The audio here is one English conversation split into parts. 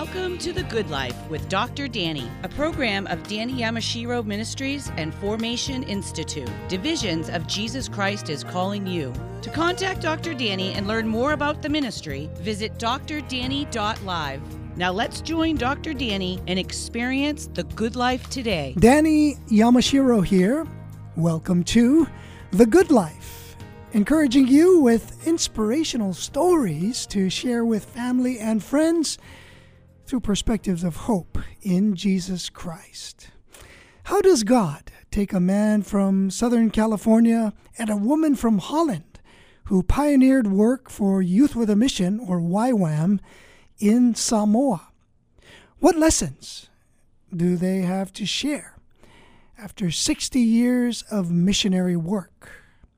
Welcome to The Good Life with Dr. Danny, a program of Danny Yamashiro Ministries and Formation Institute, divisions of Jesus Christ is Calling You. To contact Dr. Danny and learn more about the ministry, visit drdanny.live. Now let's join Dr. Danny and experience the good life today. Danny Yamashiro here. Welcome to The Good Life, encouraging you with inspirational stories to share with family and friends through perspectives of hope in Jesus Christ. How does God take a man from Southern California and a woman from Holland who pioneered work for Youth with a Mission, or YWAM, in Samoa? What lessons do they have to share after 60 years of missionary work?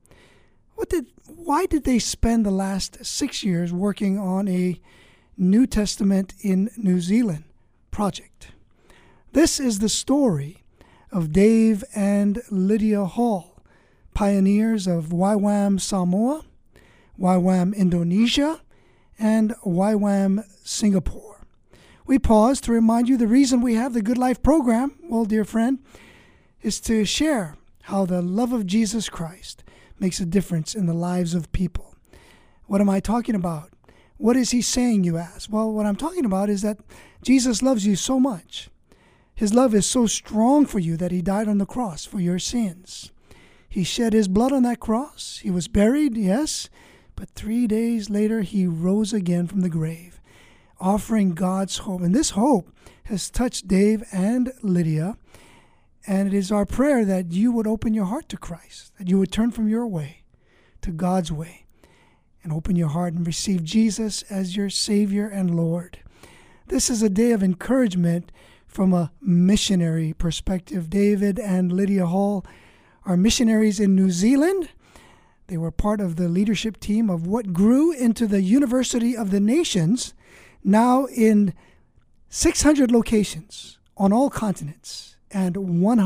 Why did they spend the last 6 years working on a New Testament in New Zealand project? This is the story of Dave and Lydia Hall, pioneers of YWAM Samoa, YWAM Indonesia, and YWAM Singapore. We pause to remind you the reason we have the Good Life program, well, dear friend, is to share how the love of Jesus Christ makes a difference in the lives of people. What am I talking about? What is he saying, you ask? Well, what I'm talking about is that Jesus loves you so much. His love is so strong for you that he died on the cross for your sins. He shed his blood on that cross. He was buried, yes, but 3 days later he rose again from the grave, offering God's hope. And this hope has touched Dave and Lydia, and it is our prayer that you would open your heart to Christ, that you would turn from your way to God's way, and open your heart and receive Jesus as your Savior and Lord. This is a day of encouragement from a missionary perspective. David and Lydia Hall are missionaries in New Zealand. They were part of the leadership team of what grew into the University of the Nations, now in 600 locations on all continents and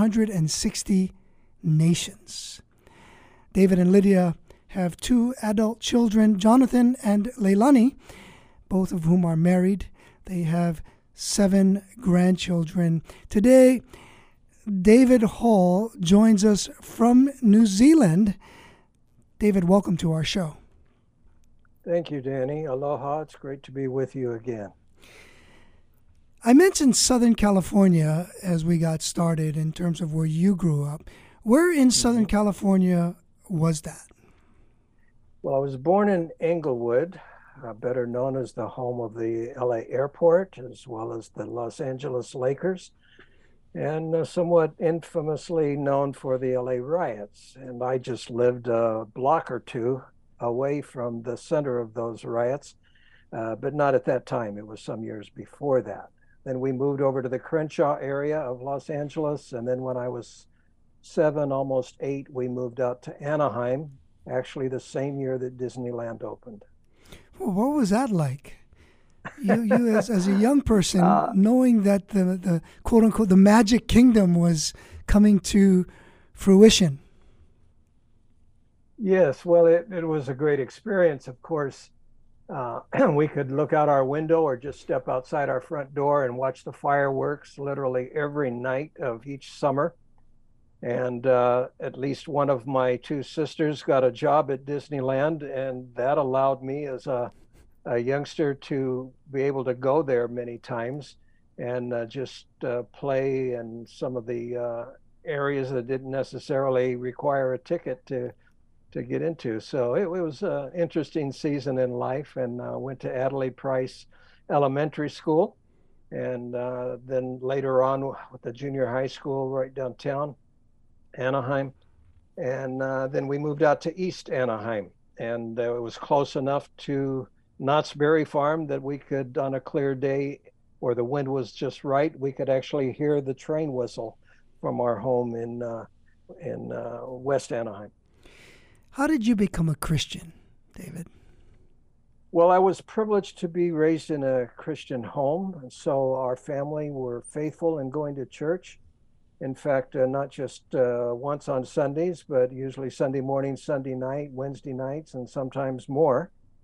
160 nations. David and Lydia have 2 adult children, Jonathan and Leilani, both of whom are married. They have 7 grandchildren. Today, David Hall joins us from New Zealand. David, welcome to our show. Thank you, Danny. Aloha. It's great to be with you again. I mentioned Southern California as we got started in terms of where you grew up. Where in Southern California was that? Well, I was born in Inglewood, better known as the home of the LA airport, as well as the Los Angeles Lakers, and somewhat infamously known for the LA riots. And I just lived a block or two away from the center of those riots, but not at that time. It was some years before that. Then we moved over to the Crenshaw area of Los Angeles, and then when I was 7, almost 8, we moved out to Anaheim, actually the same year that Disneyland opened. Well, what was that like? You as a young person, knowing that the quote unquote the Magic Kingdom was coming to fruition. Yes, well, it was a great experience. Of course, we could look out our window or just step outside our front door and watch the fireworks literally every night of each summer. And at least one of my 2 sisters got a job at Disneyland, and that allowed me as a youngster to be able to go there many times and just play in some of the areas that didn't necessarily require a ticket to get into. So it was an interesting season in life, and went to Adelaide Price Elementary School, and then later on with the junior high school right downtown Anaheim, and then we moved out to East Anaheim, and it was close enough to Knott's Berry Farm that we could, on a clear day or the wind was just right, we could actually hear the train whistle from our home in West Anaheim. How did you become a Christian, David? Well, I was privileged to be raised in a Christian home, and so our family were faithful in going to church. In fact, not just once on Sundays, but usually Sunday morning, Sunday night, Wednesday nights, and sometimes more.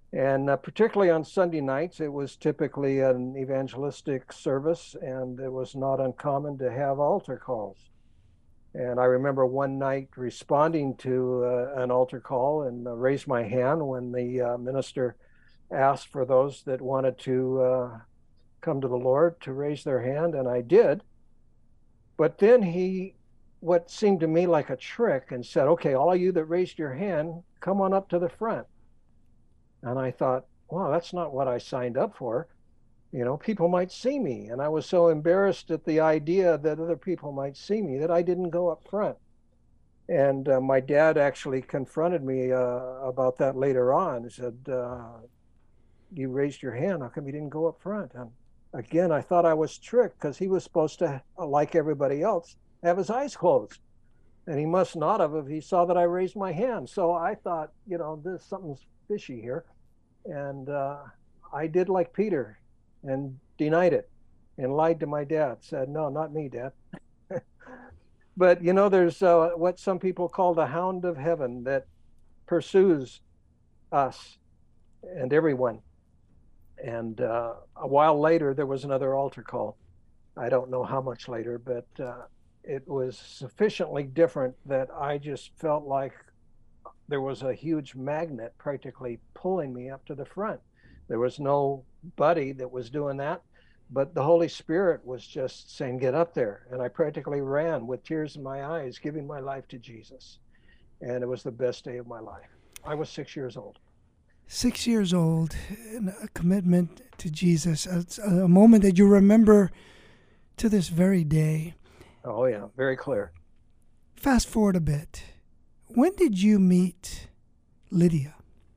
And particularly on Sunday nights, it was typically an evangelistic service, and it was not uncommon to have altar calls. And I remember one night responding to an altar call and raised my hand when the minister asked for those that wanted to come to the Lord to raise their hand, and I did. But then he, what seemed to me like a trick, and said, "Okay, all of you that raised your hand, come on up to the front." And I thought, wow, that's not what I signed up for. You know, people might see me. And I was so embarrassed at the idea that other people might see me that I didn't go up front. And my dad actually confronted me about that later on. He said, "You raised your hand. How come you didn't go up front?" And again, I thought I was tricked because he was supposed to, like everybody else, have his eyes closed. And he must not have if he saw that I raised my hand. So I thought, you know, there's something's fishy here. And I did like Peter and denied it and lied to my dad, said, "No, not me, Dad." But, you know, there's what some people call the hound of heaven that pursues us and everyone. And a while later, there was another altar call. I don't know how much later, but it was sufficiently different that I just felt like there was a huge magnet practically pulling me up to the front. There was nobody that was doing that, but the Holy Spirit was just saying, "Get up there." And I practically ran with tears in my eyes, giving my life to Jesus. And it was the best day of my life. I was 6 years old. 6 years old, and a commitment to Jesus. It's a moment that you remember to this very day. Oh, yeah, very clear. Fast forward a bit. When did you meet Lydia?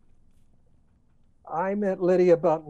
I met Lydia about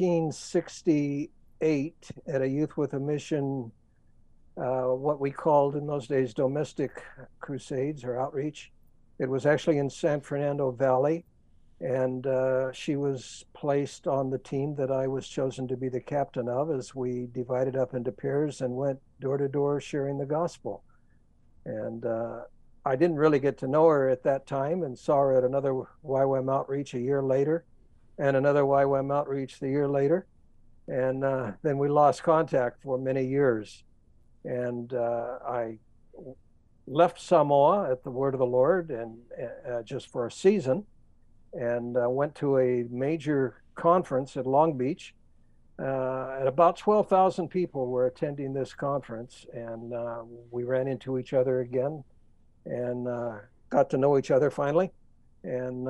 1968 at a Youth with a Mission, what we called in those days domestic crusades or outreach. It was actually in San Fernando Valley, and she was placed on the team that I was chosen to be the captain of as we divided up into pairs and went door to door sharing the gospel. And I didn't really get to know her at that time, and saw her at another YWAM outreach a year later and another YWAM outreach the year later. And then we lost contact for many years. And I left Samoa at the word of the Lord and just for a season, and went to a major conference at Long Beach. And about 12,000 people were attending this conference, and we ran into each other again and got to know each other finally, and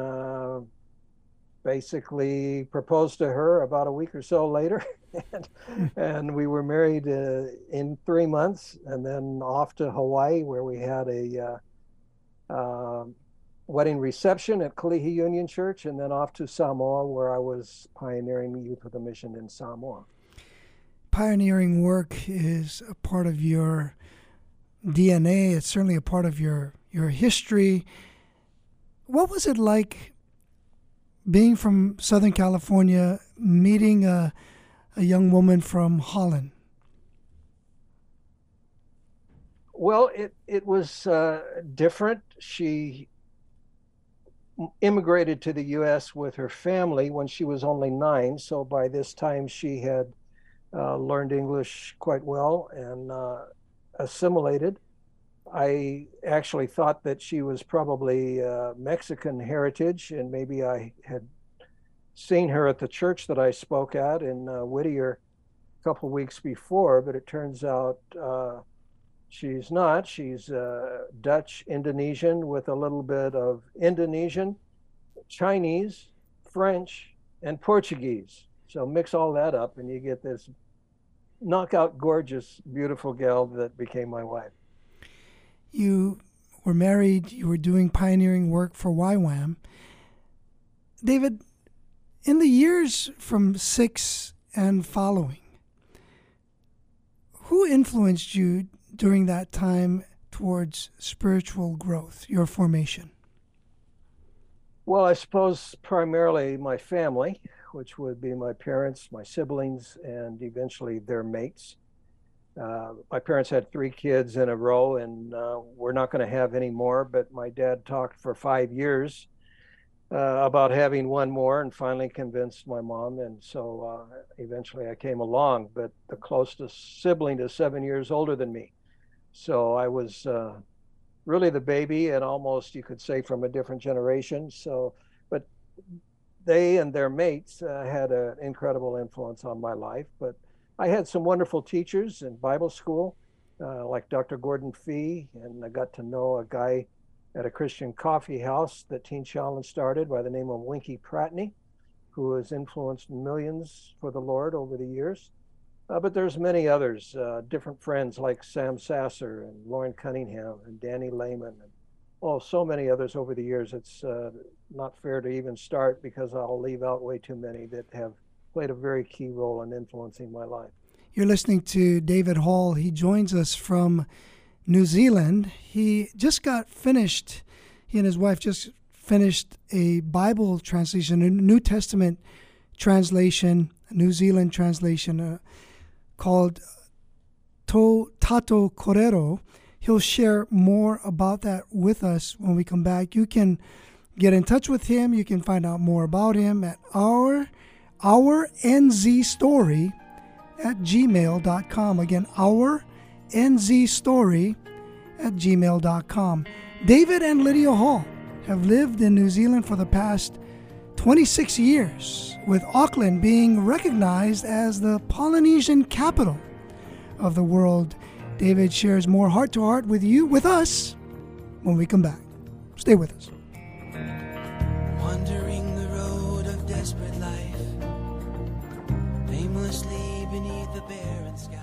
basically proposed to her about a week or so later. and we were married in 3 months, and then off to Hawaii, where we had a wedding reception at Kalihi Union Church, and then off to Samoa, where I was pioneering Youth with a Mission in Samoa. Pioneering work is a part of your DNA. It's certainly a part of your history. What was it like being from Southern California, meeting a young woman from Holland? Well, it was different. She immigrated to the U.S. with her family when she was only 9. So by this time she had learned English quite well and assimilated. I actually thought that she was probably Mexican heritage, and maybe I had seen her at the church that I spoke at in Whittier a couple of weeks before, but it turns out she's not. She's Dutch Indonesian with a little bit of Indonesian, Chinese, French, and Portuguese. So mix all that up and you get this knockout, gorgeous, beautiful gal that became my wife. You were married, you were doing pioneering work for YWAM. David, in the years from 6 and following, who influenced you during that time towards spiritual growth, your formation? Well, I suppose primarily my family, which would be my parents, my siblings, and eventually their mates. My parents had 3 kids in a row, and we're not going to have any more, but my dad talked for 5 years about having one more, and finally convinced my mom. And so eventually I came along, but the closest sibling is 7 years older than me. So I was really the baby, and almost, you could say, from a different generation. So, but they and their mates had an incredible influence on my life. But I had some wonderful teachers in Bible school, like Dr. Gordon Fee, and I got to know a guy at a Christian coffee house that Teen Challenge started by the name of Winky Pratney, who has influenced millions for the Lord over the years. But there's many others, different friends like Sam Sasser and Lauren Cunningham and Danny Lehman, and so many others over the years. It's not fair to even start, because I'll leave out way too many that have played a very key role in influencing my life. You're listening to David Hall. He joins us from New Zealand. He and his wife just finished a Bible translation, a New Testament translation, a New Zealand translation called Tō Tātou Korero. He'll share more about that with us when we come back. You can get in touch with him. You can find out more about him at our nzstory@gmail.com. Again, our nzstory@gmail.com. David and Lydia Hall have lived in New Zealand for the past 26 years, with Auckland being recognized as the Polynesian capital of the world. David shares more heart-to-heart with us, when we come back. Stay with us. Wandering the road of desperate life, aimlessly beneath the barren sky.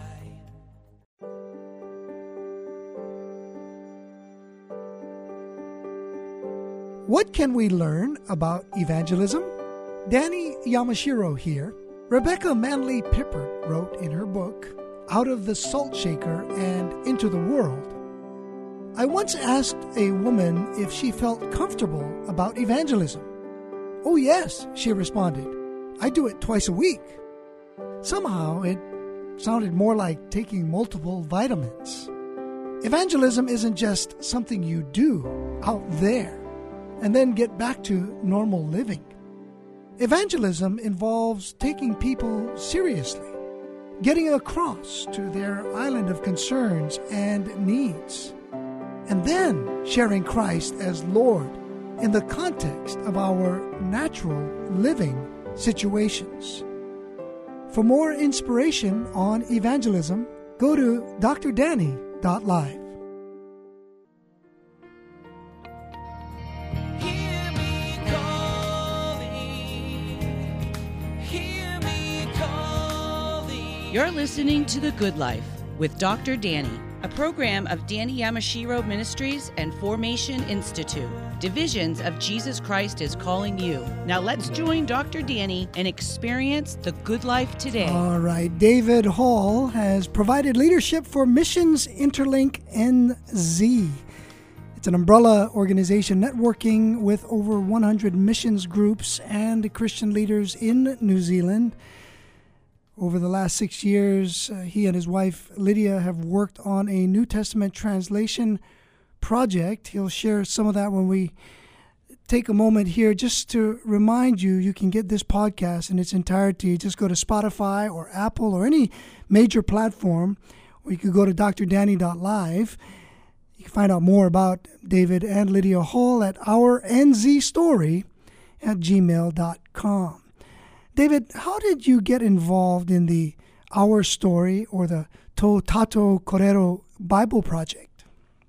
What can we learn about evangelism? Danny Yamashiro here. Rebecca Manley Pippert wrote in her book, Out of the Salt Shaker and Into the World, I once asked a woman if she felt comfortable about evangelism. Oh yes, she responded. I do it twice a week. Somehow it sounded more like taking multiple vitamins. Evangelism isn't just something you do out there and then get back to normal living. Evangelism involves taking people seriously, getting across to their island of concerns and needs, and then sharing Christ as Lord in the context of our natural living situations. For more inspiration on evangelism, go to drdanny.live. You're listening to The Good Life with Dr. Danny, a program of Danny Yamashiro Ministries and Formation Institute. Divisions of Jesus Christ is calling you. Now let's join Dr. Danny and experience the good life today. All right. David Hall has provided leadership for Missions Interlink NZ. It's an umbrella organization networking with over 100 missions groups and Christian leaders in New Zealand. Over the last 6 years, he and his wife Lydia have worked on a New Testament translation project. He'll share some of that when we take a moment here. Just to remind you, you can get this podcast in its entirety. Just go to Spotify or Apple or any major platform, or you could go to drdanny.live. You can find out more about David and Lydia Hall at ournzstory@gmail.com. David, how did you get involved in the Our Story or the Tō Tātou Korero Bible Project?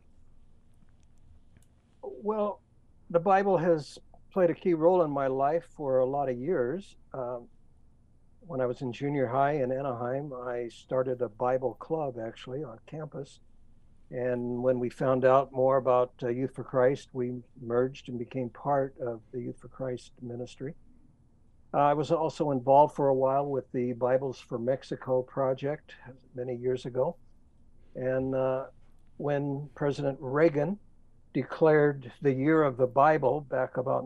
Well, the Bible has played a key role in my life for a lot of years. When I was in junior high in Anaheim, I started a Bible club actually on campus. And when we found out more about Youth for Christ, we merged and became part of the Youth for Christ ministry. I was also involved for a while with the Bibles for Mexico project many years ago. And when President Reagan declared the year of the Bible back about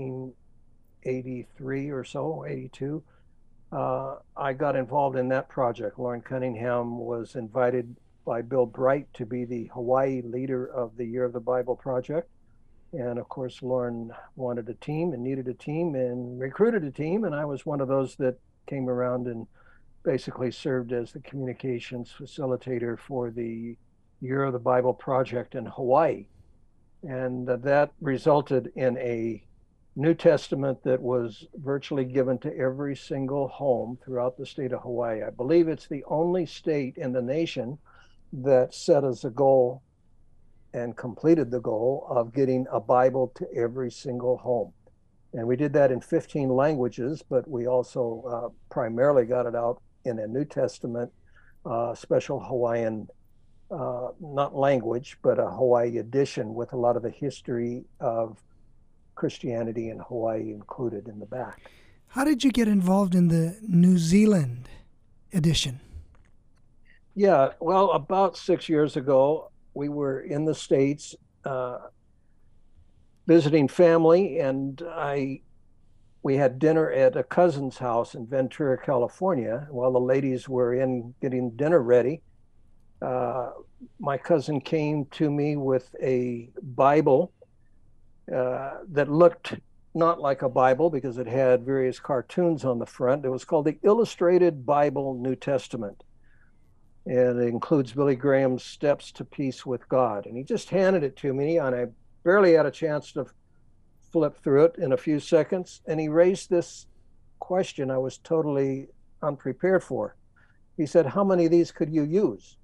1983 or so, 82, I got involved in that project. Lauren Cunningham was invited by Bill Bright to be the Hawaii leader of the Year of the Bible project. And of course, Lauren wanted a team and needed a team and recruited a team. And I was one of those that came around and basically served as the communications facilitator for the Year of the Bible project in Hawaii. And that resulted in a New Testament that was virtually given to every single home throughout the state of Hawaii. I believe it's the only state in the nation that set as a goal and completed the goal of getting a Bible to every single home. And we did that in 15 languages, but we also primarily got it out in a New Testament, special Hawaiian, not language, but a Hawaii edition with a lot of the history of Christianity in Hawaii included in the back. How did you get involved in the New Zealand edition? Yeah, well, about 6 years ago, we were in the States visiting family, and we had dinner at a cousin's house in Ventura, California. While the ladies were in getting dinner ready, my cousin came to me with a Bible that looked not like a Bible because it had various cartoons on the front. It was called the Illustrated Bible New Testament. And it includes Billy Graham's Steps to Peace with God. And he just handed it to me, and I barely had a chance to flip through it in a few seconds. And he raised this question I was totally unprepared for. He said, "How many of these could you use?"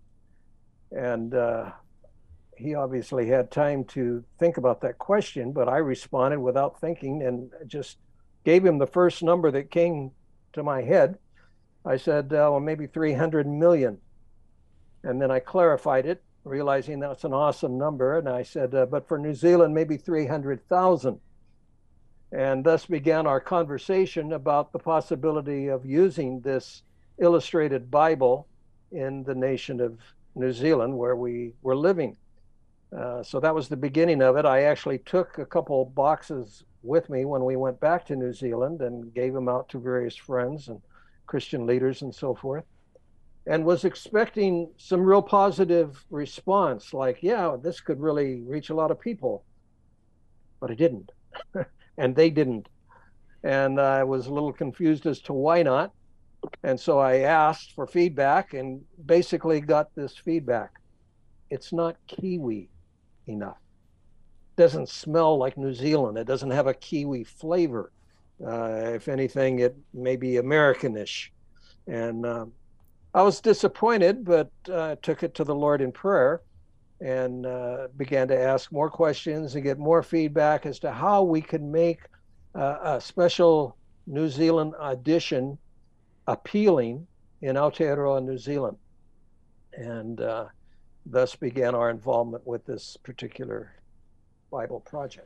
And he obviously had time to think about that question, but I responded without thinking and just gave him the first number that came to my head. I said, well, maybe 300 million. And then I clarified it, realizing that's an awesome number. And I said, but for New Zealand, maybe 300,000. And thus began our conversation about the possibility of using this illustrated Bible in the nation of New Zealand, where we were living. So that was the beginning of it. I actually took a couple boxes with me when we went back to New Zealand and gave them out to various friends and Christian leaders and so forth, and was expecting some real positive response, like, yeah, this could really reach a lot of people. But it didn't, and they didn't. And I was a little confused as to why not. And so I asked for feedback and basically got this feedback. It's not Kiwi enough. It doesn't smell like New Zealand. It doesn't have a Kiwi flavor. If anything, it may be Americanish. And I was disappointed, but took it to the Lord in prayer and began to ask more questions and get more feedback as to how we could make a special New Zealand edition appealing in Aotearoa, New Zealand. And thus began our involvement with this particular Bible project.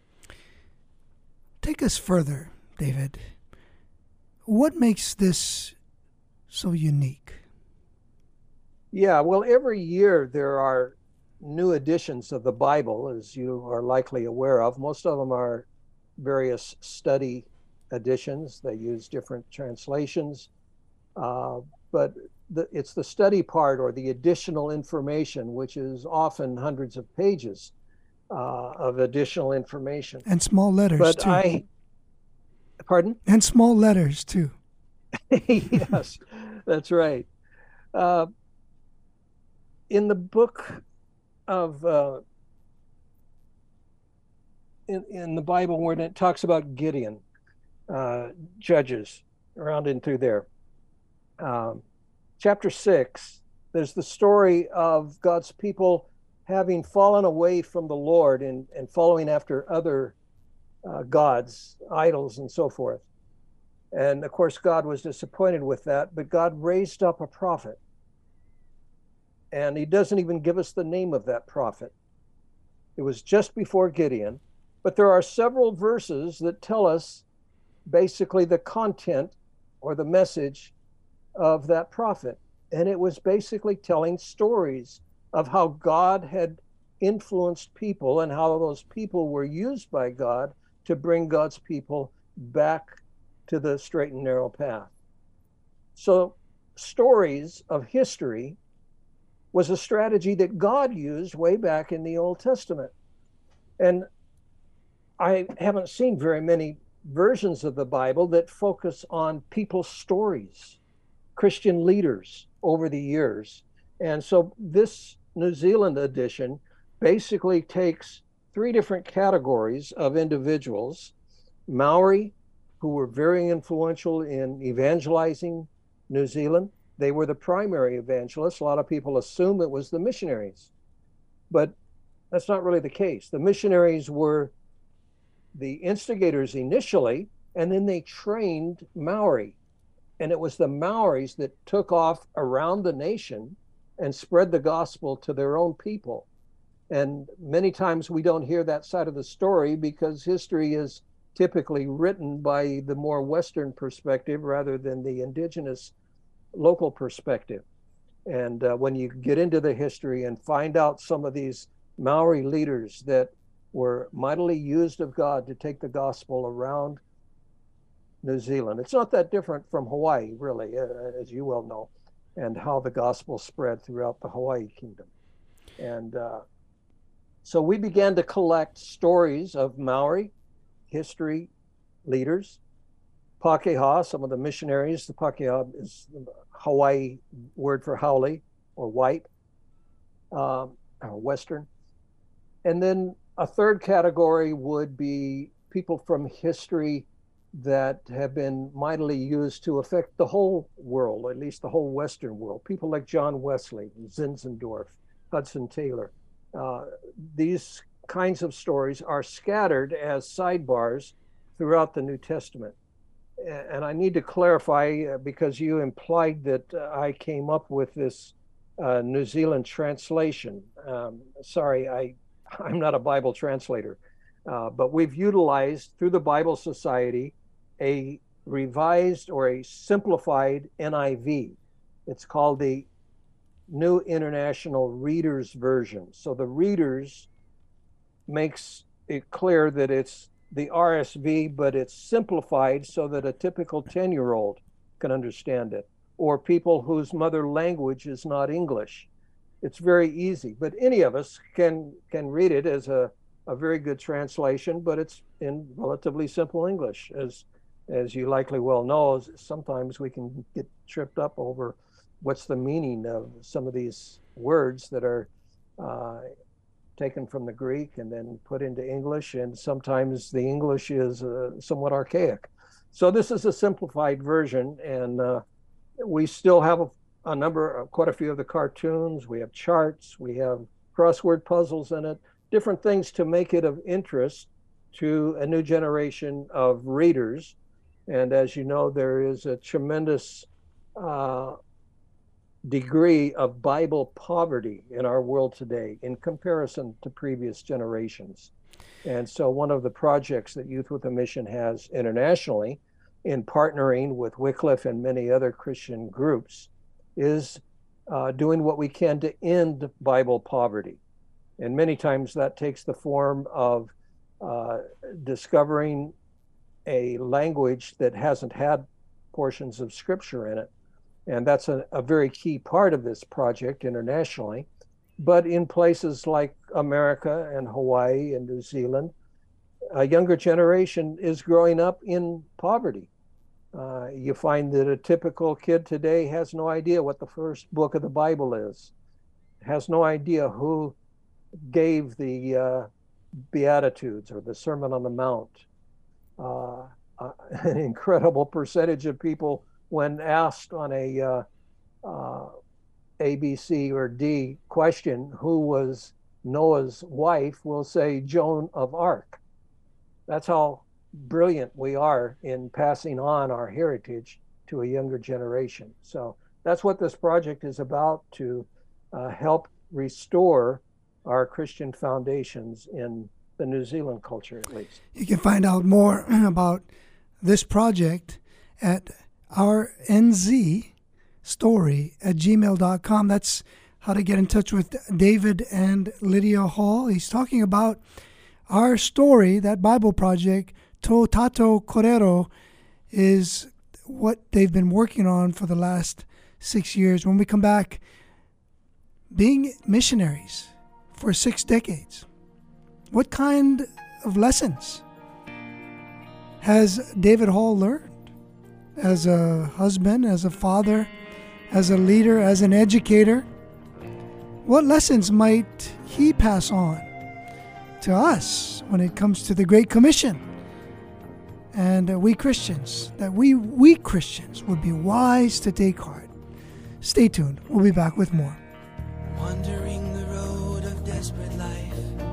Take us further, David. What makes this so unique? Yeah, well, every year there are new editions of the Bible, as you are likely aware of. Most of them are various study editions. They use different translations, but it's the study part or the additional information, which is often hundreds of pages of additional information. And small letters, too. Pardon? And small letters, too. Yes, that's right. In the book of, in the Bible, when it talks about Gideon, Judges, around and through there, chapter 6, there's the story of God's people having fallen away from the Lord and following after other gods, idols, and so forth. And of course, God was disappointed with that, but God raised up a prophet. And he doesn't even give us the name of that prophet. It was just before Gideon, but there are several verses that tell us basically the content or the message of that prophet. And it was basically telling stories of how God had influenced people and how those people were used by God to bring God's people back to the straight and narrow path. So stories of history was a strategy that God used way back in the Old Testament. And I haven't seen very many versions of the Bible that focus on people's stories, Christian leaders over the years. And so this New Zealand edition basically takes three different categories of individuals: Maori, who were very influential in evangelizing New Zealand. They were the primary evangelists. A lot of people assume it was the missionaries, but that's not really the case. The missionaries were the instigators initially, and then they trained Maori. And it was the Maoris that took off around the nation and spread the gospel to their own people. And many times we don't hear that side of the story because history is typically written by the more Western perspective rather than the indigenous local perspective. And when you get into the history and find out some of these Maori leaders that were mightily used of God to take the gospel around New Zealand, it's not that different from Hawaii, really, as you well know, and how the gospel spread throughout the Hawaii kingdom. And so we began to collect stories of Maori history leaders, Pakeha, some of the missionaries. The Pakeha is the Hawaii word for haole, or white, or Western. And then a third category would be people from history that have been mightily used to affect the whole world, at least the whole Western world. People like John Wesley, Zinzendorf, Hudson Taylor. These kinds of stories are scattered as sidebars throughout the New Testament. And I need to clarify, because you implied that I came up with this New Zealand translation. Sorry, I'm not a Bible translator, but we've utilized through the Bible Society a revised or a simplified NIV. It's called the New International Reader's Version. So the Readers makes it clear that it's the RSV, but it's simplified so that a typical 10-year-old can understand it, or people whose mother language is not English. It's very easy, but any of us can read it as a very good translation, but it's in relatively simple English. As you likely well know, sometimes we can get tripped up over what's the meaning of some of these words that are taken from the Greek and then put into English, and sometimes the English is somewhat archaic. So this is a simplified version, and we still have quite a few of the cartoons. We have charts, we have crossword puzzles in it, different things to make it of interest to a new generation of readers. And as you know, there is a tremendous degree of Bible poverty in our world today in comparison to previous generations. And so one of the projects that Youth with a Mission has internationally, in partnering with Wycliffe and many other Christian groups, is doing what we can to end Bible poverty. And many times that takes the form of discovering a language that hasn't had portions of Scripture in it. And that's a very key part of this project internationally. But in places like America and Hawaii and New Zealand, a younger generation is growing up in poverty. You find that a typical kid today has no idea what the first book of the Bible is, has no idea who gave the Beatitudes or the Sermon on the Mount. An incredible percentage of people, when asked on a A, B, C, or D question, who was Noah's wife, will say Joan of Arc. That's how brilliant we are in passing on our heritage to a younger generation. So that's what this project is about, to help restore our Christian foundations in the New Zealand culture, at least. You can find out more about this project at rnzstory@gmail.com. That's how to get in touch with David and Lydia Hall. He's talking about our story, that Bible project. Tō Tātou Korero is what they've been working on for the last 6 years. When we come back, being missionaries for 6 decades, what kind of lessons has David Hall learned as a husband, as a father, as a leader, as an educator? What lessons might he pass on to us when it comes to the Great Commission? And we Christians, that we Christians would be wise to take heart. Stay tuned. We'll be back with more. Wandering the road of desperate life,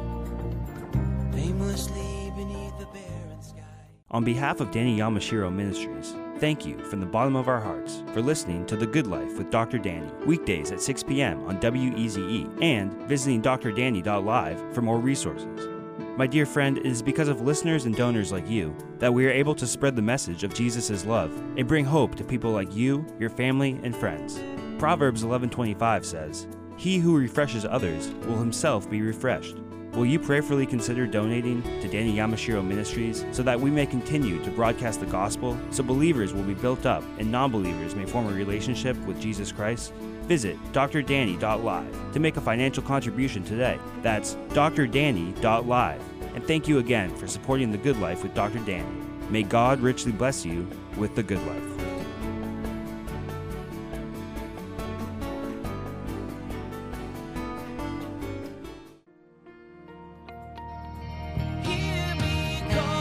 aimlessly beneath the barren sky. On behalf of Danny Yamashiro Ministries, thank you from the bottom of our hearts for listening to The Good Life with Dr. Danny, weekdays at 6 p.m. on WEZE, and visiting drdanny.live for more resources. My dear friend, it is because of listeners and donors like you that we are able to spread the message of Jesus' love and bring hope to people like you, your family, and friends. Proverbs 11:25 says, "He who refreshes others will himself be refreshed." Will you prayerfully consider donating to Danny Yamashiro Ministries so that we may continue to broadcast the gospel, so believers will be built up and non-believers may form a relationship with Jesus Christ? Visit drdanny.live to make a financial contribution today. That's drdanny.live. And thank you again for supporting The Good Life with Dr. Danny. May God richly bless you with The Good Life. Hear me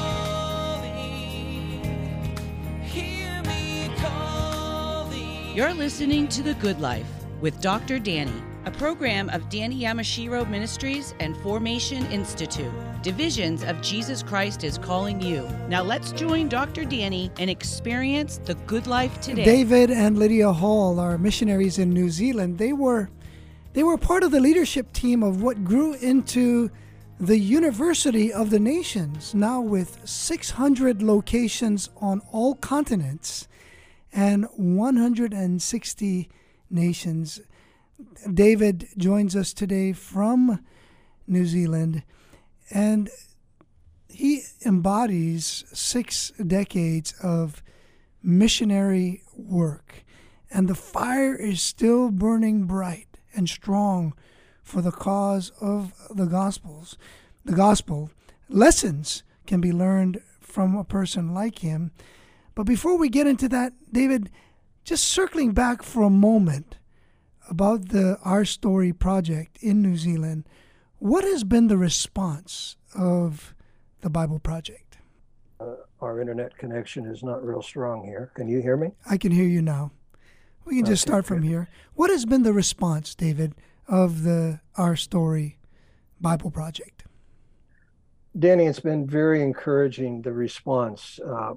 calling. You're listening to The Good Life with Dr. Danny, a program of Danny Yamashiro Ministries and Formation Institute. Divisions of Jesus Christ is calling you. Now let's join Dr. Danny and experience the good life today. David and Lydia Hall are missionaries in New Zealand. They were part of the leadership team of what grew into the University of the Nations, now with 600 locations on all continents and 160 nations. David joins us today from New Zealand, and he embodies 6 decades of missionary work, and the fire is still burning bright and strong for the cause of the Gospels. The gospel lessons can be learned from a person like him. But before we get into that, David, just circling back for a moment about the Our Story project in New Zealand, what has been the response of the Bible Project? Our internet connection is not real strong here. Can you hear me? I can hear you now. We can just start from here. What has been the response, David, of the Our Story Bible Project? Danny, it's been very encouraging, the response.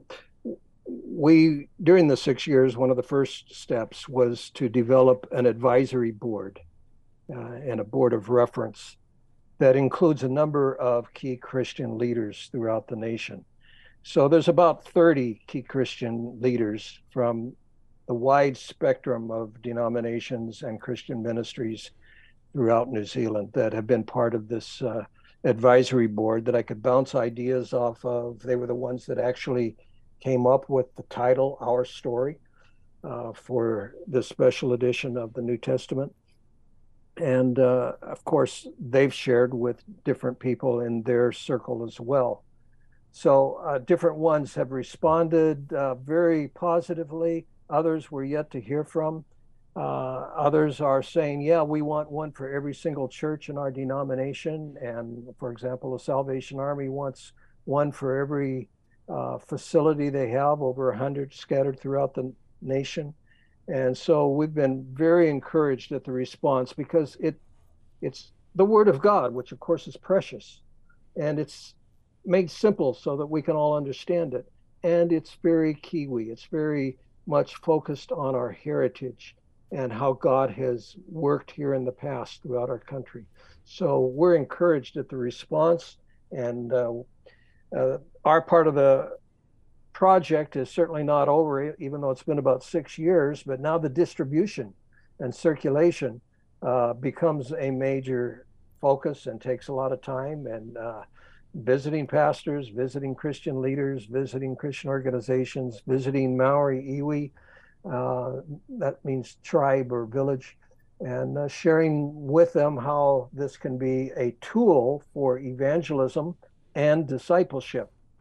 We, during the 6 years, one of the first steps was to develop an advisory board and a board of reference that includes a number of key Christian leaders throughout the nation. So there's about 30 key Christian leaders from the wide spectrum of denominations and Christian ministries throughout New Zealand that have been part of this advisory board that I could bounce ideas off of. They were the ones that actually came up with the title, Our Story, for this special edition of the New Testament. And of course, they've shared with different people in their circle as well. So different ones have responded very positively. Others we're yet to hear from. Others are saying, yeah, we want one for every single church in our denomination. And for example, the Salvation Army wants one for every facility they have, over 100 scattered throughout the nation. And so we've been very encouraged at the response, because it's the Word of God, which of course is precious, and it's made simple so that we can all understand it. And it's very Kiwi. It's very much focused on our heritage and how God has worked here in the past throughout our country. So we're encouraged at the response, and our part of the project is certainly not over, even though it's been about 6 years, but now the distribution and circulation becomes a major focus and takes a lot of time, and visiting pastors, visiting Christian leaders, visiting Christian organizations, visiting Maori iwi, that means tribe or village, and sharing with them how this can be a tool for evangelism and discipleship.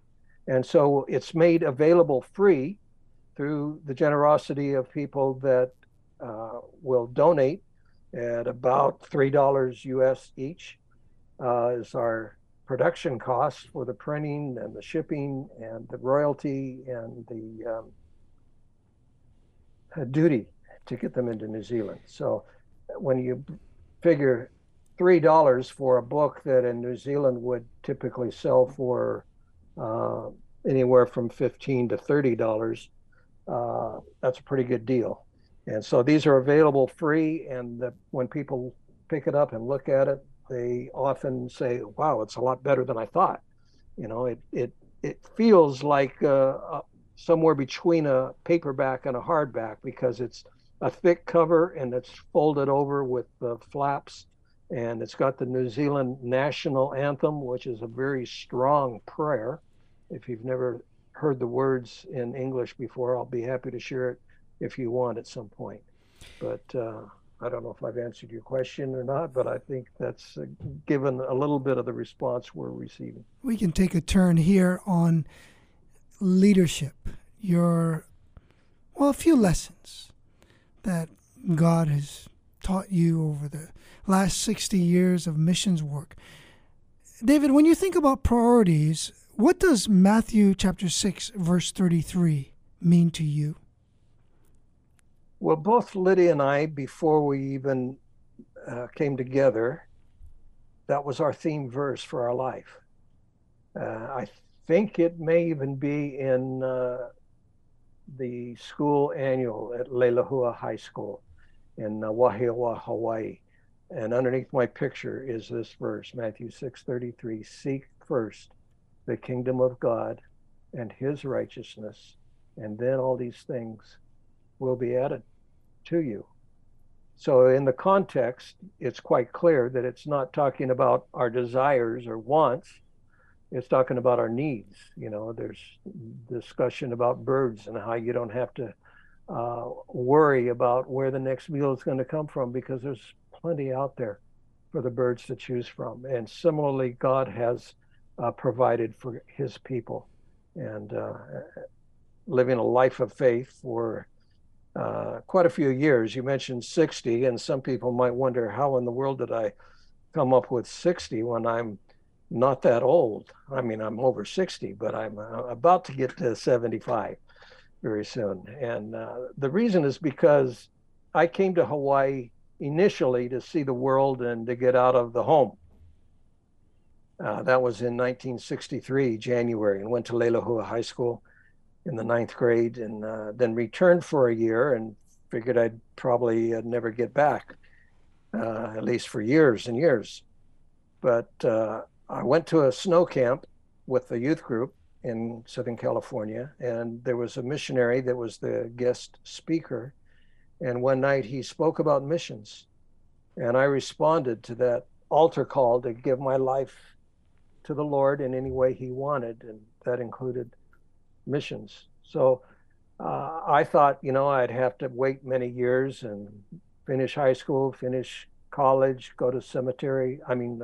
And so it's made available free through the generosity of people that will donate at about $3 US each is our production costs for the printing and the shipping and the royalty and the duty to get them into New Zealand. So when you figure $3 for a book that in New Zealand would typically sell for anywhere from $15 to $30, that's a pretty good deal. And so these are available free, and when people pick it up and look at it, they often say, wow, it's a lot better than I thought. You know, it feels like somewhere between a paperback and a hardback, because it's a thick cover and it's folded over with the flaps, and it's got the New Zealand national anthem, which is a very strong prayer. If you've never heard the words in English before, I'll be happy to share it if you want at some point. But I don't know if I've answered your question or not, but I think that's given a little bit of the response we're receiving. We can take a turn here on leadership. A few lessons that God has taught you over the last 60 years of missions work. David, when you think about priorities, what does Matthew chapter 6, verse 33 mean to you? Well, both Lydia and I, before we even came together, that was our theme verse for our life. I think it may even be in the school annual at Leilehua High School in Wahiawa, Hawaii. And underneath my picture is this verse, Matthew 6:33, seek first the kingdom of God and his righteousness, and then all these things will be added to you. So in the context, it's quite clear that it's not talking about our desires or wants. It's talking about our needs. You know, there's discussion about birds and how you don't have to worry about where the next meal is going to come from, because there's plenty out there for the birds to choose from. And similarly, God has provided for his people. And living a life of faith for quite a few years. You mentioned 60, and some people might wonder, how in the world did I come up with 60 when I'm not that old? I mean, I'm over 60, but I'm about to get to 75 very soon. And the reason is because I came to Hawaii initially to see the world and to get out of the home. That was in 1963, January, and went to Leilehua High School in the 9th grade, and then returned for a year and figured I'd probably never get back, at least for years and years. But I went to a snow camp with the youth group in Southern California, and there was a missionary that was the guest speaker. And one night he spoke about missions, and I responded to that altar call to give my life to the Lord in any way he wanted, and that included missions. So I thought, you know, I'd have to wait many years and finish high school, finish college, go to seminary,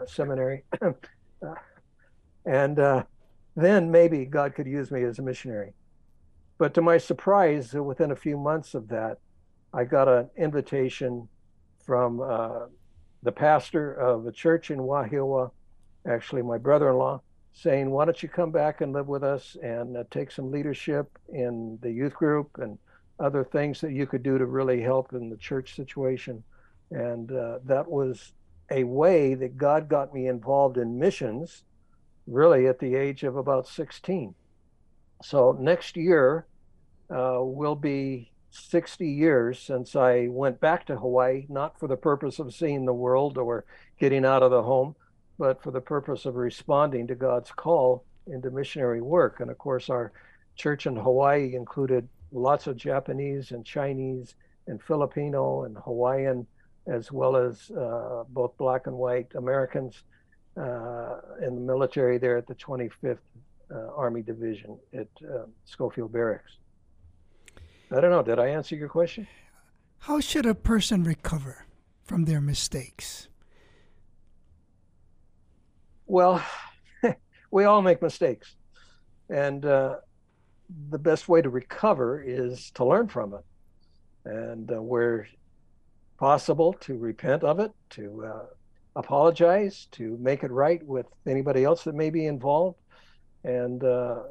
and then maybe God could use me as a missionary. But to my surprise, within a few months of that, I got an invitation from the pastor of a church in Wahiawa, actually my brother-in-law, saying, why don't you come back and live with us and take some leadership in the youth group and other things that you could do to really help in the church situation. And that was a way that God got me involved in missions, really at the age of about 16. So next year will be 60 years since I went back to Hawaii, not for the purpose of seeing the world or getting out of the home, but for the purpose of responding to God's call into missionary work. And of course, our church in Hawaii included lots of Japanese and Chinese and Filipino and Hawaiian, as well as both black and white Americans in the military there at the 25th Army Division at Schofield Barracks. I don't know, did I answer your question? How should a person recover from their mistakes? Well, we all make mistakes. And the best way to recover is to learn from it. And where possible, to repent of it, to apologize, to make it right with anybody else that may be involved. And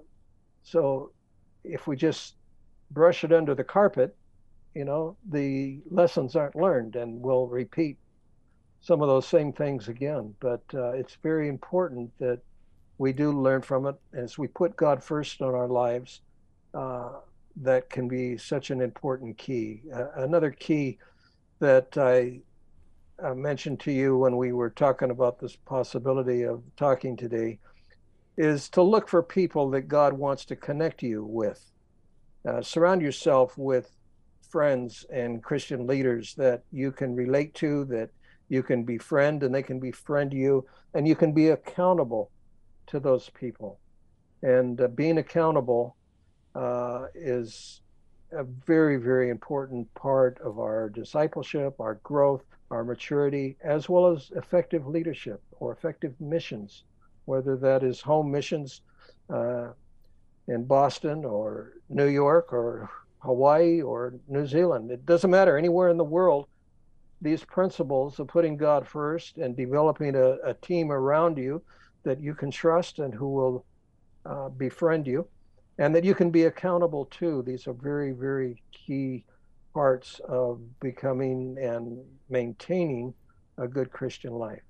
so if we just brush it under the carpet, the lessons aren't learned, and we'll repeat some of those same things again. But it's very important that we do learn from it. As we put God first in our lives, that can be such an important key. Another key that I mentioned to you when we were talking about this possibility of talking today is to look for people that God wants to connect you with. Surround yourself with friends and Christian leaders that you can relate to, that you can befriend, and they can befriend you, and you can be accountable to those people. And being accountable is a very, very important part of our discipleship, our growth, our maturity, as well as effective leadership or effective missions, whether that is home missions in Boston or New York or Hawaii or New Zealand. It doesn't matter, anywhere in the world. These principles of putting God first and developing a team around you that you can trust and who will befriend you, and that you can be accountable to. These are very, very key parts of becoming and maintaining a good Christian life.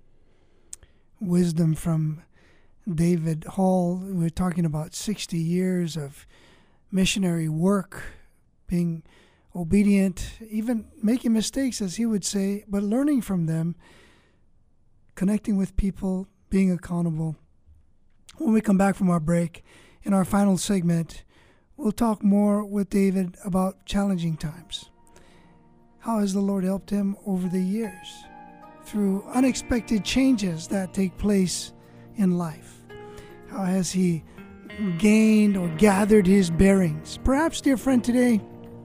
Wisdom from David Hall. We're talking about 60 years of missionary work, being obedient, even making mistakes, as he would say, but learning from them, connecting with people, being accountable. When we come back from our break, in our final segment, we'll talk more with David about challenging times. How has the Lord helped him over the years through unexpected changes that take place in life? How has he gained or gathered his bearings? Perhaps, dear friend, today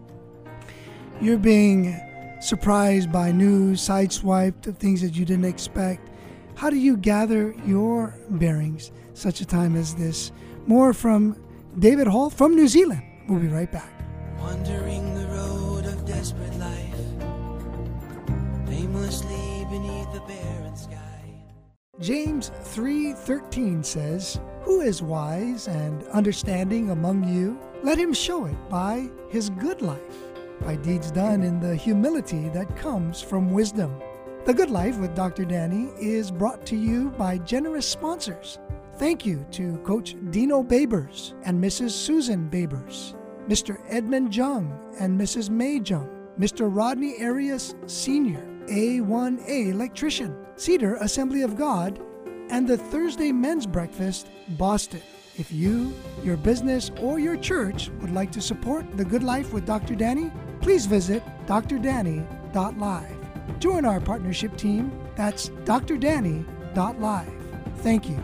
you're being surprised by news, sideswiped of things that you didn't expect. How do you gather your bearings such a time as this? More from David Hall from New Zealand. We'll be right back. Wandering the road of desperate life, aimlessly beneath the barren sky. James 3:13 says, "Who is wise and understanding among you? Let him show it by his good life, by deeds done in the humility that comes from wisdom." The Good Life with Dr. Danny is brought to you by generous sponsors. Thank you to Coach Dino Babers and Mrs. Susan Babers, Mr. Edmund Jung and Mrs. May Jung, Mr. Rodney Arias Sr., A1A Electrician, Cedar Assembly of God, and the Thursday Men's Breakfast, Boston. If you, your business, or your church would like to support The Good Life with Dr. Danny, please visit drdanny.live. Join our partnership team. That's drdanny.live. Thank you.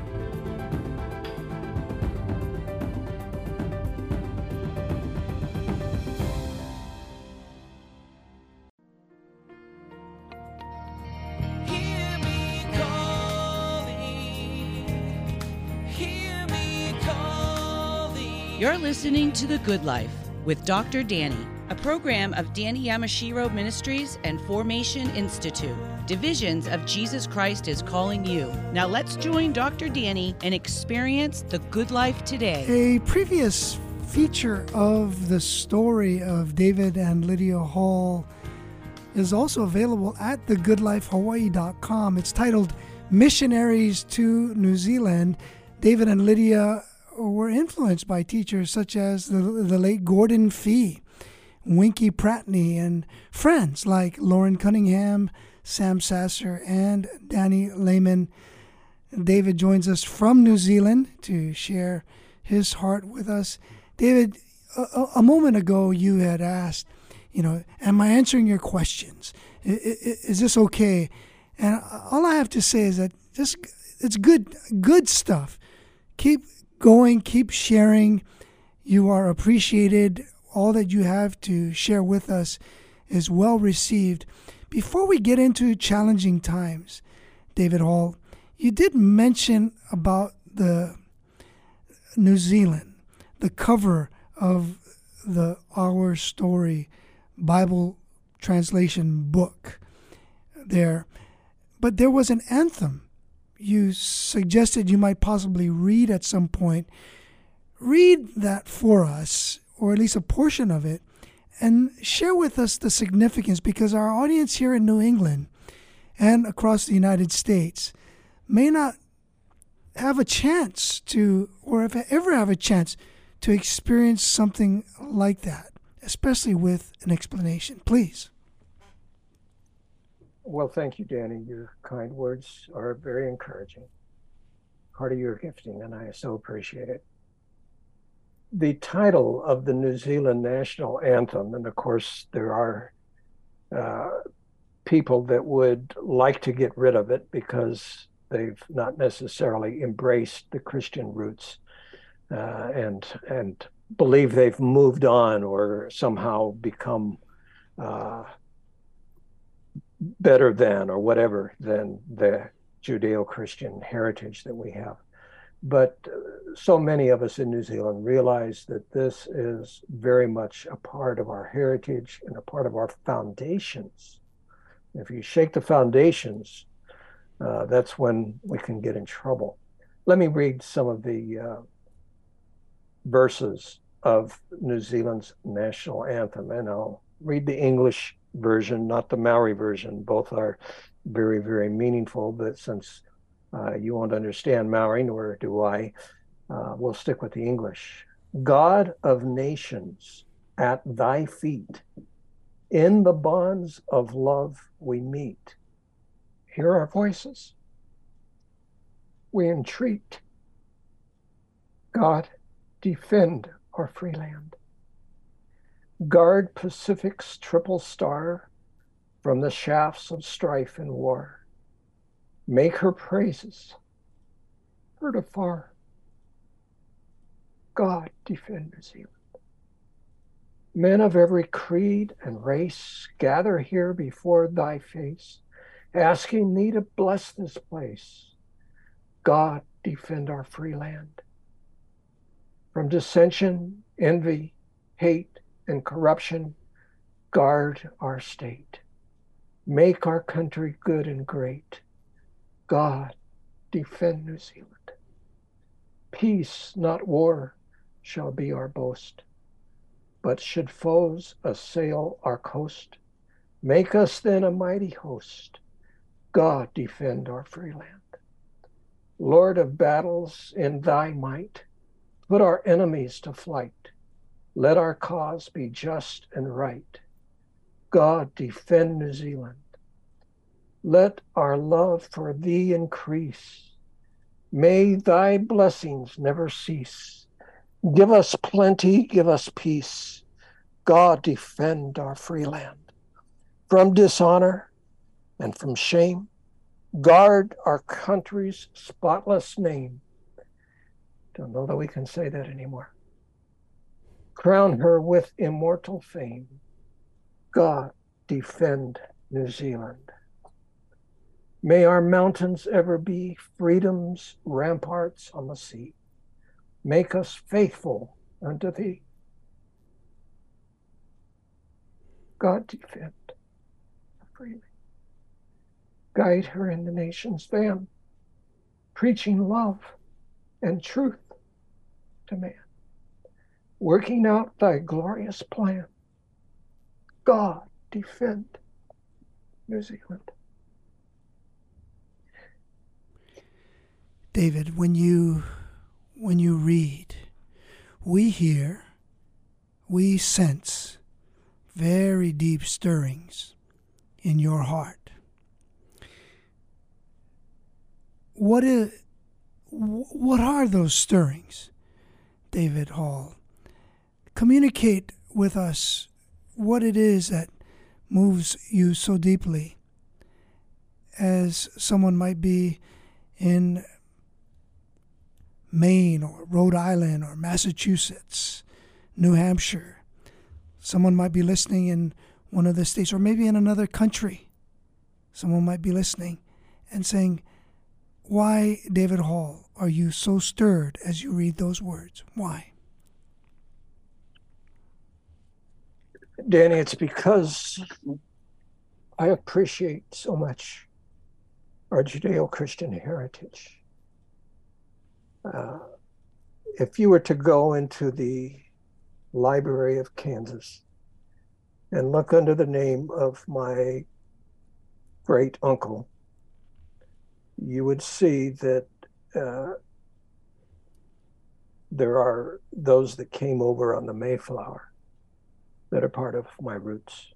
You're listening to The Good Life with Dr. Danny, a program of Danny Yamashiro Ministries and Formation Institute. Divisions of Jesus Christ is calling you. Now let's join Dr. Danny and experience the good life today. A previous feature of the story of David and Lydia Hall is also available at thegoodlifehawaii.com. It's titled Missionaries to New Zealand. David and Lydia were influenced by teachers such as the late Gordon Fee, Winky Pratney, and friends like Lauren Cunningham, Sam Sasser, and Danny Lehman. David joins us from New Zealand to share his heart with us. David, a moment ago you had asked, am I answering your questions? Is this okay? And all I have to say is that it's good stuff. Keep going, keep sharing. You are appreciated. All that you have to share with us is well received. Before we get into challenging times, David Hall, you did mention about New Zealand, the cover of the Our Story Bible translation book there. But there was an anthem you suggested you might possibly read at some point. Read that for us, or at least a portion of it, and share with us the significance, because our audience here in New England and across the United States may not have a chance to, or if ever have a chance to experience something like that, especially with an explanation. Please. Well, thank you, Danny. Your kind words are very encouraging. Part of your gifting, and I so appreciate it. The title of the New Zealand national anthem, and of course there are people that would like to get rid of it because they've not necessarily embraced the Christian roots and believe they've moved on or somehow become better than or whatever than the Judeo-Christian heritage that we have. But so many of us in New Zealand realize that this is very much a part of our heritage and a part of our foundations. If you shake the foundations, that's when we can get in trouble. Let me read some of the verses of New Zealand's national anthem, and I'll read the English version, not the Maori version. Both are very, very meaningful, but since you won't understand Maori, nor do I, we'll stick with the English. God of nations, at thy feet, in the bonds of love we meet. Hear our voices. We entreat. God, defend our free land. Guard Pacific's triple star from the shafts of strife and war. Make her praises heard afar. God, defend New Zealand. Men of every creed and race gather here before thy face, asking thee to bless this place. God, defend our free land. From dissension, envy, hate, and corruption, guard our state. Make our country good and great. God, defend New Zealand. Peace, not war, shall be our boast. But should foes assail our coast, make us then a mighty host. God, defend our free land. Lord of battles, in thy might, put our enemies to flight. Let our cause be just and right. God, defend New Zealand. Let our love for thee increase. May thy blessings never cease. Give us plenty, give us peace. God, defend our free land. From dishonor and from shame, guard our country's spotless name. Don't know that we can say that anymore. Crown her with immortal fame. God, defend New Zealand. May our mountains ever be freedom's ramparts on the sea. Make us faithful unto thee. God, defend freely. Guide her in the nation's van, preaching love and truth to man, working out thy glorious plan. God, defend New Zealand. David, when you read, we hear, we sense very deep stirrings in your heart. What are those stirrings, David Hall? Communicate with us what it is that moves you so deeply, as someone might be in Maine or Rhode Island or Massachusetts, New Hampshire. Someone might be listening in one of the states, or maybe in another country. Someone might be listening and saying, Why, David Hall, are you so stirred as you read those words? Why? Danny, it's because I appreciate so much our Judeo-Christian heritage. If you were to go into the Library of Kansas and look under the name of my great uncle, you would see that there are those that came over on the Mayflower that are part of my roots.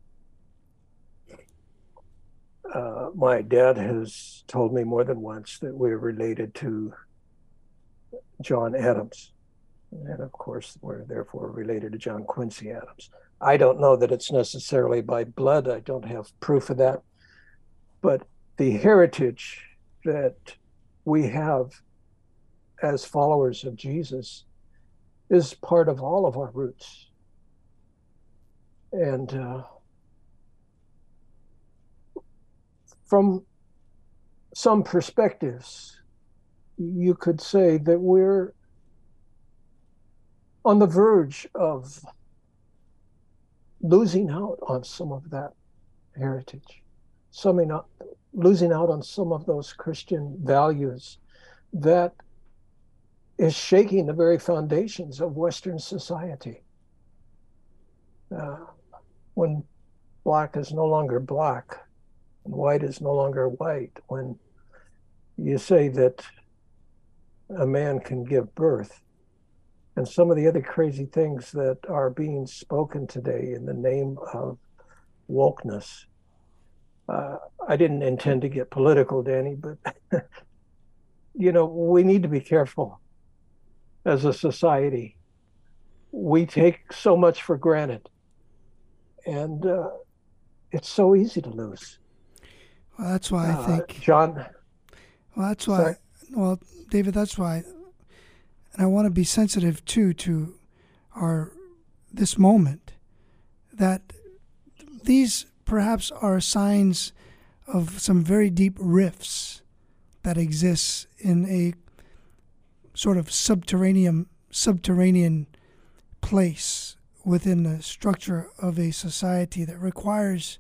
My dad has told me more than once that we're related to John Adams. And of course, we're therefore related to John Quincy Adams. I don't know that it's necessarily by blood. I don't have proof of that. But the heritage that we have as followers of Jesus is part of all of our roots. And from some perspectives, you could say that we're on the verge of losing out on some of that heritage, losing out on some of those Christian values that is shaking the very foundations of Western society. When black is no longer black and white is no longer white, when you say that a man can give birth, and some of the other crazy things that are being spoken today in the name of wokeness. I didn't intend to get political, Danny, but we need to be careful as a society. We take so much for granted, and it's so easy to lose. Well, that's why I think, John. Well, that's why. Sorry. Well, David, that's why, and I want to be sensitive too to this moment, that these perhaps are signs of some very deep rifts that exists in a sort of subterranean place within the structure of a society that requires,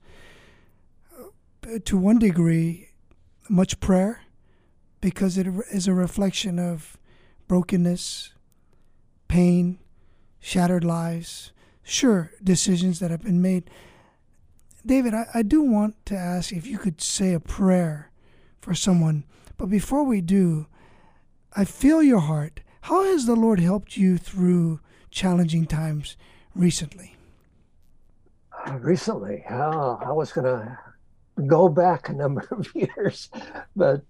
to one degree, much prayer, because it is a reflection of brokenness, pain, shattered lives, sure, decisions that have been made. David, I do want to ask if you could say a prayer for someone, but before we do, I feel your heart. How has the Lord helped you through challenging times recently? Recently, I was going to go back a number of years, but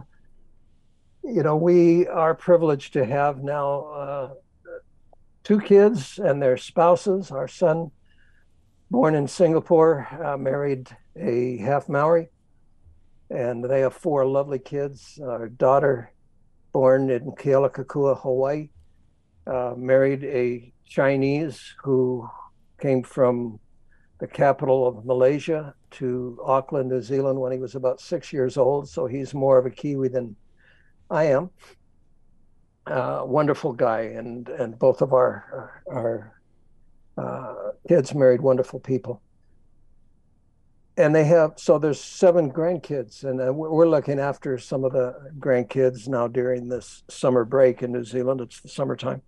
we are privileged to have now 2 kids and their spouses. Our son, born in Singapore, married a half Maori, and they have 4 lovely kids. Our daughter, born in Kealakekua, Hawaii, married a Chinese who came from the capital of Malaysia to Auckland, New Zealand when he was about 6 years old. So he's more of a Kiwi than I am. Wonderful guy, and both of our kids married wonderful people. And there's 7 grandkids, and we're looking after some of the grandkids now during this summer break in New Zealand. It's the summertime.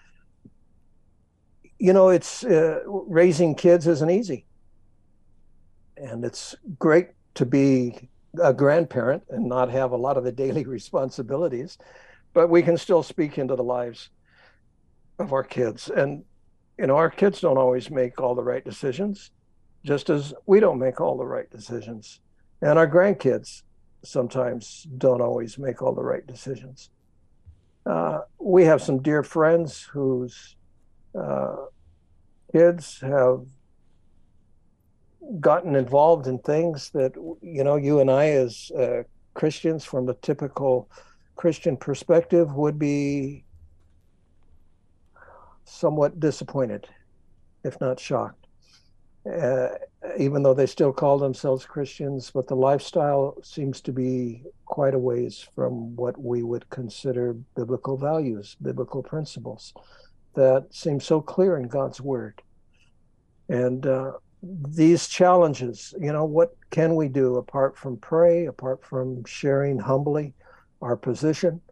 It's raising kids isn't easy. And it's great to be a grandparent and not have a lot of the daily responsibilities, but we can still speak into the lives of our kids. And, our kids don't always make all the right decisions, just as we don't make all the right decisions. And our grandkids sometimes don't always make all the right decisions. We have some dear friends whose kids have gotten involved in things that, you and I as Christians from the typical Christian perspective would be somewhat disappointed, if not shocked. even though they still call themselves Christians, but the lifestyle seems to be quite a ways from what we would consider biblical values, biblical principles that seem so clear in God's word. And these challenges, what can we do apart from pray, apart from sharing humbly our position,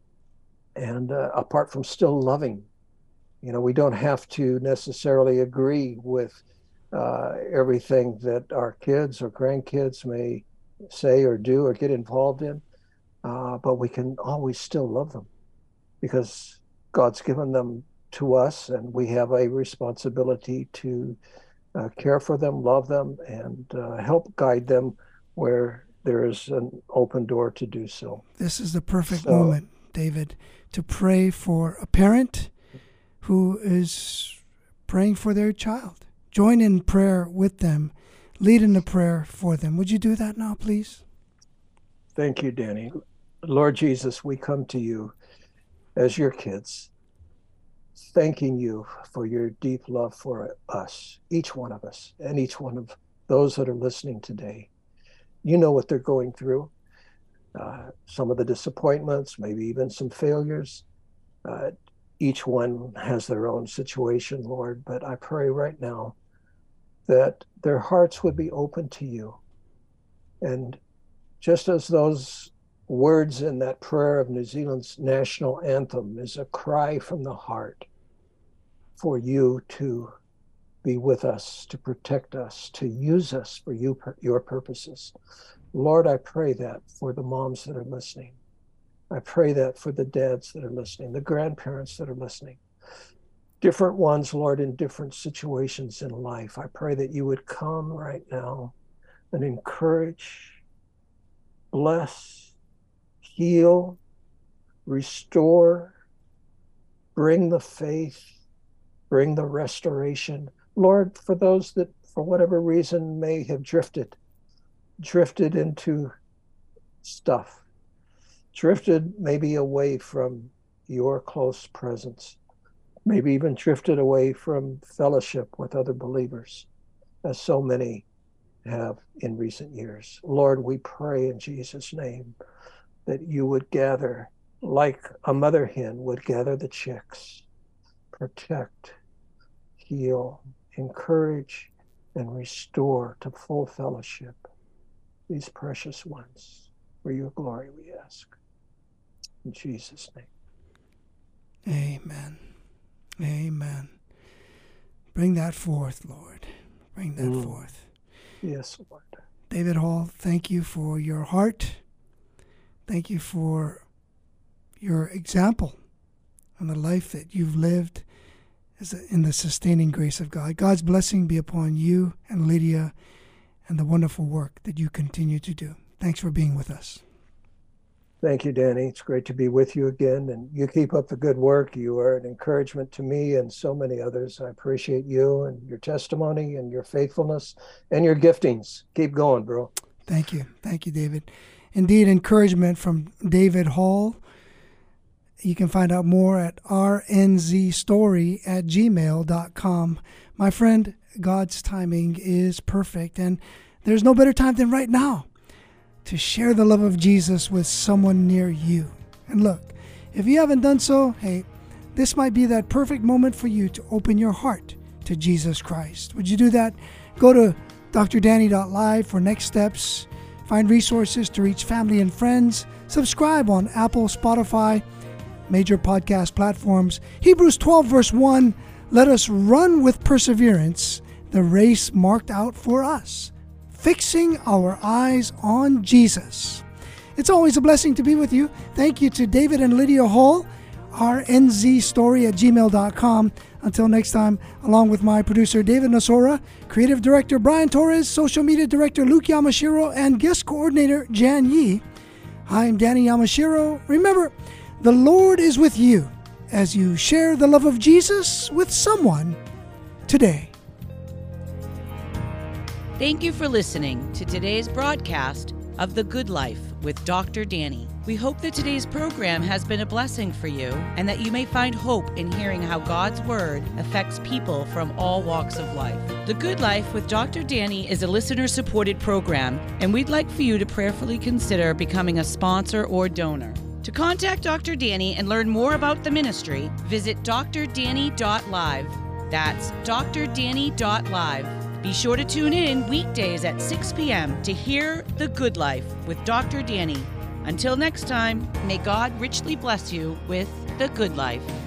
and apart from still loving? We don't have to necessarily agree with everything that our kids or grandkids may say or do or get involved in, but we can always still love them because God's given them to us, and we have a responsibility to care for them, love them, and help guide them where there is an open door to do so. This is the perfect moment, David, to pray for a parent who is praying for their child. Join in prayer with them. Lead in the prayer for them. Would you do that now, please? Thank you, Danny. Lord Jesus, we come to you as your kids, thanking you for your deep love for us, each one of us, and each one of those that are listening today. You know what they're going through, some of the disappointments, maybe even some failures. Each one has their own situation, Lord, but I pray right now that their hearts would be open to you. And just as those words in that prayer of New Zealand's national anthem is a cry from the heart for you to be with us, to protect us, to use us for your purposes. Lord, I pray that for the moms that are listening. I pray that for the dads that are listening, the grandparents that are listening, different ones, Lord, in different situations in life. I pray that you would come right now and encourage, bless, heal, restore, bring the faith, bring the restoration. Lord, for those that for whatever reason may have drifted into stuff, drifted maybe away from your close presence, maybe even drifted away from fellowship with other believers, as so many have in recent years. Lord, we pray in Jesus' name that you would gather like a mother hen would gather the chicks, protect, heal, encourage, and restore to full fellowship these precious ones. For your glory we ask. In Jesus' name. Amen. Amen. Bring that forth, Lord. Bring that forth. Yes, Lord. David Hall, thank you for your heart. Thank you for your example and the life that you've lived in the sustaining grace of God. God's blessing be upon you and Lydia and the wonderful work that you continue to do. Thanks for being with us. Thank you, Danny. It's great to be with you again, and you keep up the good work. You are an encouragement to me and so many others. I appreciate you and your testimony and your faithfulness and your giftings. Keep going, bro. Thank you. Thank you, David. Indeed, encouragement from David Hall. You can find out more at rnzstory@gmail.com. My friend, God's timing is perfect, and there's no better time than right now to share the love of Jesus with someone near you. And look, if you haven't done so, hey, this might be that perfect moment for you to open your heart to Jesus Christ. Would you do that? Go to drdanny.live for next steps. Find resources to reach family and friends. Subscribe on Apple, Spotify, major podcast platforms. Hebrews 12 verse 1, let us run with perseverance the race marked out for us, fixing our eyes on Jesus. It's always a blessing to be with you. Thank you to David and Lydia Hall, rnzstory@gmail.com. Until next time, along with my producer David Nosora, creative director Brian Torres, social media director Luke Yamashiro, and guest coordinator Jan Yi, I'm Danny Yamashiro. Remember, the Lord is with you as you share the love of Jesus with someone today. Thank you for listening to today's broadcast of The Good Life with Dr. Danny. We hope that today's program has been a blessing for you and that you may find hope in hearing how God's Word affects people from all walks of life. The Good Life with Dr. Danny is a listener-supported program, and we'd like for you to prayerfully consider becoming a sponsor or donor. To contact Dr. Danny and learn more about the ministry, visit drdanny.live. That's drdanny.live. Be sure to tune in weekdays at 6 p.m. to hear The Good Life with Dr. Danny. Until next time, may God richly bless you with The Good Life.